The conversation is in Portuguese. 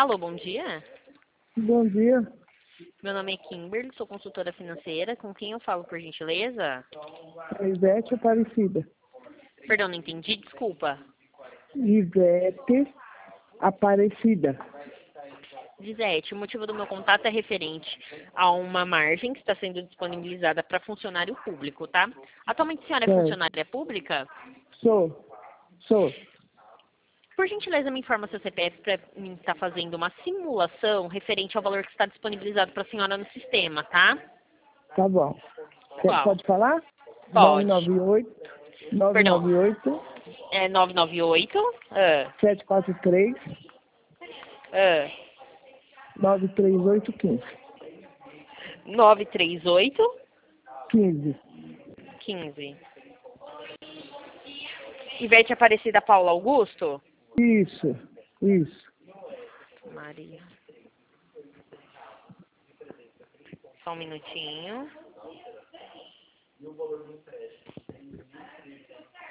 Alô, bom dia. Bom dia, Meu nome é Kimberly, sou consultora financeira. Com quem eu falo, por gentileza? Ivete Aparecida. Perdão, não entendi, desculpa. Ivete Aparecida. Gisete, o motivo do meu contato é referente a uma margem que está sendo disponibilizada para funcionário público, tá? Atualmente a senhora é Certo. funcionária pública? Sou. Por gentileza, me informa seu CPF para mim estar fazendo uma simulação referente ao valor que está disponibilizado para a senhora no sistema, tá? Tá bom. Você Qual? pode falar? Pode. 998 Perdão, 998 é 998 743 ah, 93815. 938 15. 15. Ivete Aparecida Paula Augusto? Isso. Maria. Só um minutinho.